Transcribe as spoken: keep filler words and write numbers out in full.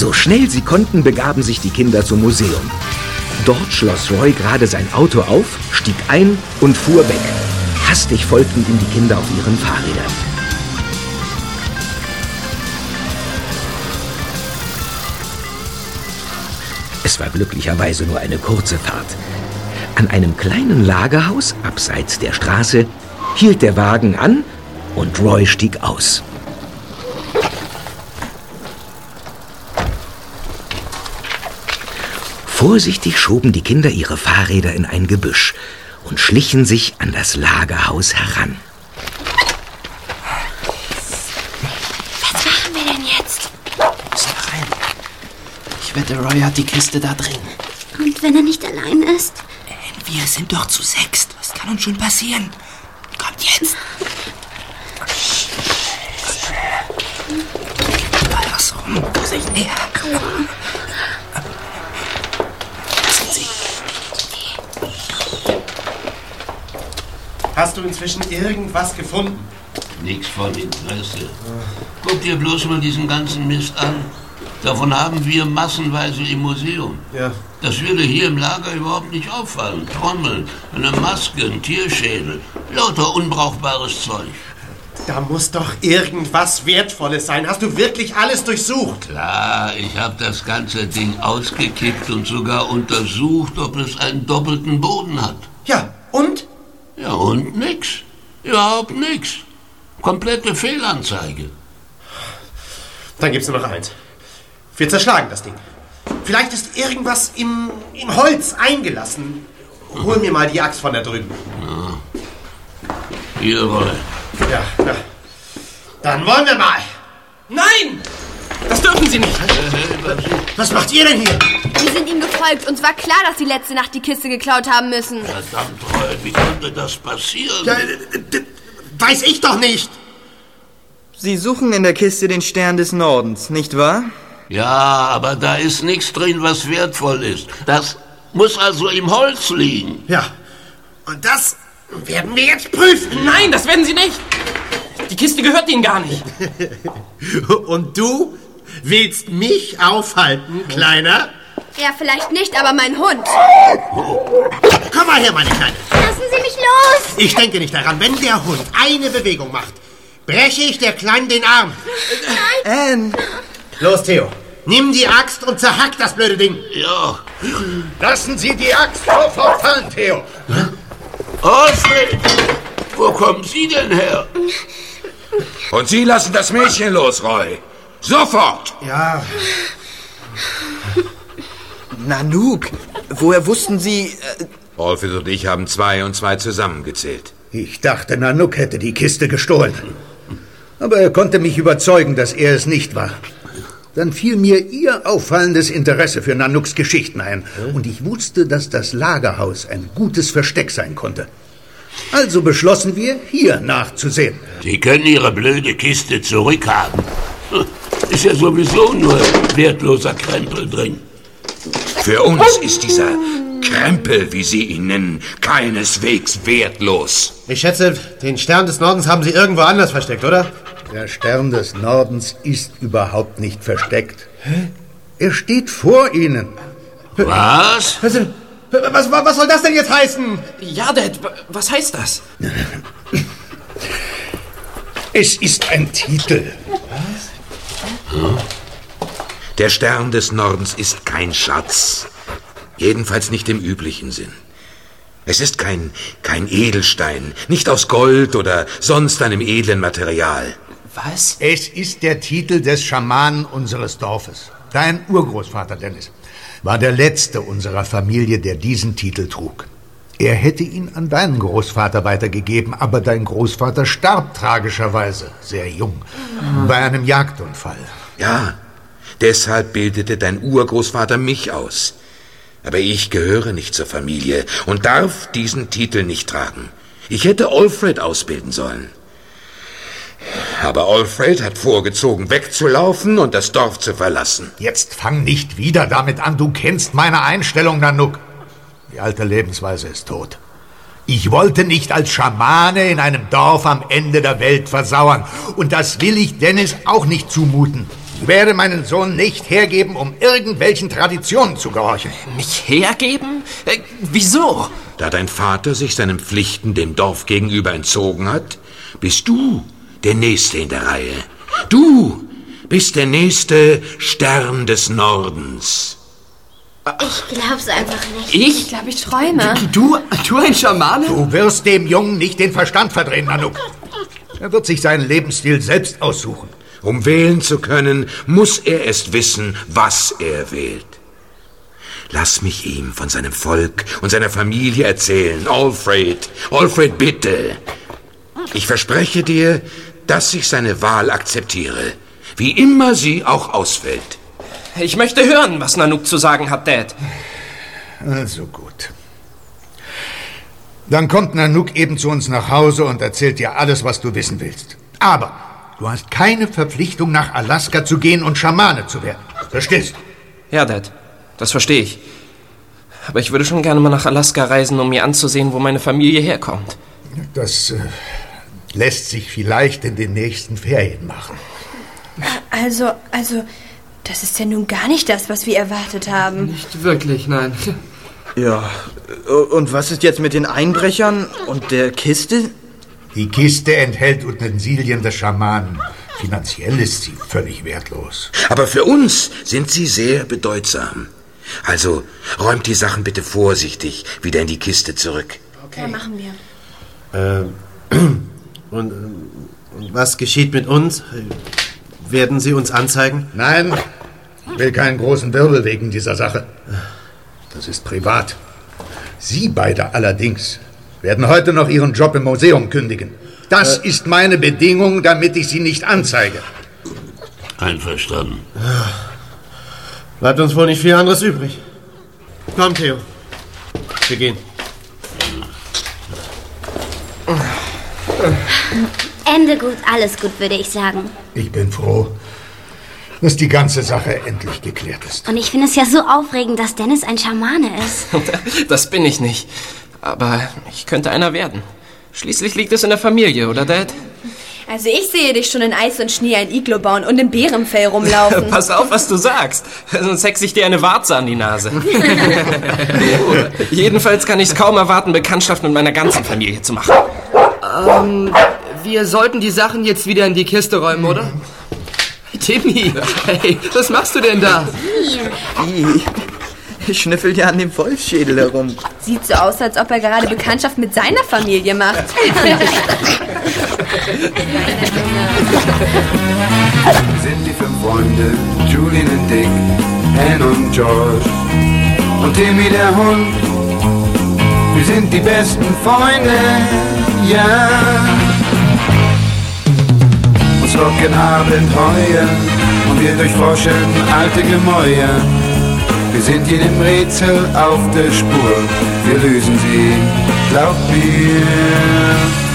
So schnell sie konnten, begaben sich die Kinder zum Museum. Dort schloss Roy gerade sein Auto auf, stieg ein und fuhr weg. Hastig folgten ihm die Kinder auf ihren Fahrrädern. Es war glücklicherweise nur eine kurze Fahrt. An einem kleinen Lagerhaus, abseits der Straße, hielt der Wagen an und Roy stieg aus. Vorsichtig schoben die Kinder ihre Fahrräder in ein Gebüsch und schlichen sich an das Lagerhaus heran. Was machen wir denn jetzt? Wir müssen rein. Ich wette, Roy hat die Kiste da drin. Und wenn er nicht allein ist? Wir sind doch zu sechst. Was kann uns schon passieren? Kommt jetzt. Alles rum. Vorsicht, näher. Da sind sie. Hast du inzwischen irgendwas gefunden? Nichts von Interesse. Guck dir bloß mal diesen ganzen Mist an. Davon haben wir massenweise im Museum. Ja. Das würde hier im Lager überhaupt nicht auffallen. Trommeln, eine Maske, ein Tierschädel, lauter unbrauchbares Zeug. Da muss doch irgendwas Wertvolles sein. Hast du wirklich alles durchsucht? Klar, ich habe das ganze Ding ausgekippt und sogar untersucht, ob es einen doppelten Boden hat. Ja, und? Ja, und nix. Überhaupt nix. Komplette Fehlanzeige. Dann gibt's nur noch eins. Wir zerschlagen das Ding. Vielleicht ist irgendwas im, im Holz eingelassen. Hol mir mal die Axt von da drüben. Ja. Hier, Roy. Ja, na. Dann wollen wir mal. Nein! Das dürfen Sie nicht! Was macht ihr denn hier? Wir sind ihm gefolgt. Uns war klar, dass Sie letzte Nacht die Kiste geklaut haben müssen. Verdammt, Roy, wie konnte das passieren? Ja, weiß ich doch nicht. Sie suchen in der Kiste den Stern des Nordens, nicht wahr? Ja, aber da ist nichts drin, was wertvoll ist. Das muss also im Holz liegen. Ja, und das werden wir jetzt prüfen. Nein, das werden Sie nicht! Die Kiste gehört Ihnen gar nicht. Und du willst mich aufhalten, Kleiner? Ja, vielleicht nicht, aber mein Hund. Komm mal her, meine Kleine. Lassen Sie mich los! Ich denke nicht daran, wenn der Hund eine Bewegung macht, breche ich der Kleinen den Arm. Anne! Los, Theo. Nimm die Axt und zerhack das blöde Ding. Ja. Lassen Sie die Axt sofort fallen, Theo. Alfred, wo kommen Sie denn her? Und Sie lassen das Mädchen los, Roy. Sofort! Ja. Nanook, woher wussten Sie... Äh Alfred und ich haben zwei und zwei zusammengezählt. Ich dachte, Nanook hätte die Kiste gestohlen. Aber er konnte mich überzeugen, dass er es nicht war. Dann fiel mir Ihr auffallendes Interesse für Nanooks Geschichten ein. Und ich wusste, dass das Lagerhaus ein gutes Versteck sein konnte. Also beschlossen wir, hier nachzusehen. Sie können Ihre blöde Kiste zurückhaben. Ist ja sowieso nur wertloser Krempel drin. Für uns ist dieser Krempel, wie Sie ihn nennen, keineswegs wertlos. Ich schätze, den Stern des Nordens haben Sie irgendwo anders versteckt, oder? Der Stern des Nordens ist überhaupt nicht versteckt. Er steht vor Ihnen. Was? Was, was, was soll das denn jetzt heißen? Ja, Dad, was heißt das? Es ist ein Titel. Hm? Der Stern des Nordens ist kein Schatz. Jedenfalls nicht im üblichen Sinn. Es ist kein, kein Edelstein, nicht aus Gold oder sonst einem edlen Material. Was? Es ist der Titel des Schamanen unseres Dorfes. Dein Urgroßvater, Dennis, war der letzte unserer Familie, der diesen Titel trug. Er hätte ihn an deinen Großvater weitergegeben, aber dein Großvater starb tragischerweise, sehr jung, mhm. bei einem Jagdunfall. Ja, deshalb bildete dein Urgroßvater mich aus. Aber ich gehöre nicht zur Familie und darf diesen Titel nicht tragen. Ich hätte Alfred ausbilden sollen. Aber Alfred hat vorgezogen, wegzulaufen und das Dorf zu verlassen. Jetzt fang nicht wieder damit an. Du kennst meine Einstellung, Nanook. Die alte Lebensweise ist tot. Ich wollte nicht als Schamane in einem Dorf am Ende der Welt versauern. Und das will ich Dennis auch nicht zumuten. Ich werde meinen Sohn nicht hergeben, um irgendwelchen Traditionen zu gehorchen. Mich hergeben? Äh, wieso? Da dein Vater sich seinen Pflichten dem Dorf gegenüber entzogen hat, bist du der Nächste in der Reihe. Du bist der nächste Stern des Nordens. Ich glaub's einfach nicht. Ich? Ich glaube, ich träume. Du, du ein Schamane? Du wirst dem Jungen nicht den Verstand verdrehen, Nanook. Er wird sich seinen Lebensstil selbst aussuchen. Um wählen zu können, muss er erst wissen, was er wählt. Lass mich ihm von seinem Volk und seiner Familie erzählen. Alfred, Alfred, bitte. Ich verspreche dir, dass ich seine Wahl akzeptiere, wie immer sie auch ausfällt. Ich möchte hören, was Nanook zu sagen hat, Dad. Also gut. Dann kommt Nanook eben zu uns nach Hause und erzählt dir alles, was du wissen willst. Aber du hast keine Verpflichtung, nach Alaska zu gehen und Schamane zu werden. Verstehst du? Ja, Dad, das verstehe ich. Aber ich würde schon gerne mal nach Alaska reisen, um mir anzusehen, wo meine Familie herkommt. Das äh, lässt sich vielleicht in den nächsten Ferien machen. Also, also, das ist ja nun gar nicht das, was wir erwartet haben. Nicht wirklich, nein. Ja, und was ist jetzt mit den Einbrechern und der Kiste? Die Kiste enthält Utensilien des Schamanen. Finanziell ist sie völlig wertlos. Aber für uns sind sie sehr bedeutsam. Also räumt die Sachen bitte vorsichtig wieder in die Kiste zurück. Okay. Ja, machen wir. Äh, und, und was geschieht mit uns? Werden Sie uns anzeigen? Nein, ich will keinen großen Wirbel wegen dieser Sache. Das ist privat. Sie beide allerdings werden heute noch Ihren Job im Museum kündigen. Das äh, ist meine Bedingung, damit ich Sie nicht anzeige. Einverstanden. Bleibt uns wohl nicht viel anderes übrig. Komm, Theo. Wir gehen. Ende gut, alles gut, würde ich sagen. Ich bin froh, dass die ganze Sache endlich geklärt ist. Und ich finde es ja so aufregend, dass Dennis ein Schamane ist. Das bin ich nicht. Aber ich könnte einer werden. Schließlich liegt es in der Familie, oder, Dad? Also ich sehe dich schon in Eis und Schnee ein Iglo bauen und im Bärenfell rumlaufen. Pass auf, was du sagst. Sonst hexe ich dir eine Warze an die Nase. Jedenfalls kann ich es kaum erwarten, Bekanntschaft mit meiner ganzen Familie zu machen. Ähm, wir sollten die Sachen jetzt wieder in die Kiste räumen, oder? Timmy, hey, was machst du denn da? I, schnüffelt ja an dem Wolfsschädel herum. Sieht so aus, als ob er gerade Bekanntschaft mit seiner Familie macht. Sind die fünf Freunde, Julian und Dick, Anne und George und Timmy der Hund. Wir sind die besten Freunde, ja. Uns locken Abenteuer und wir durchforschen alte Gemäuer. Wir sind jedem Rätsel auf der Spur, wir lösen sie, glaub mir.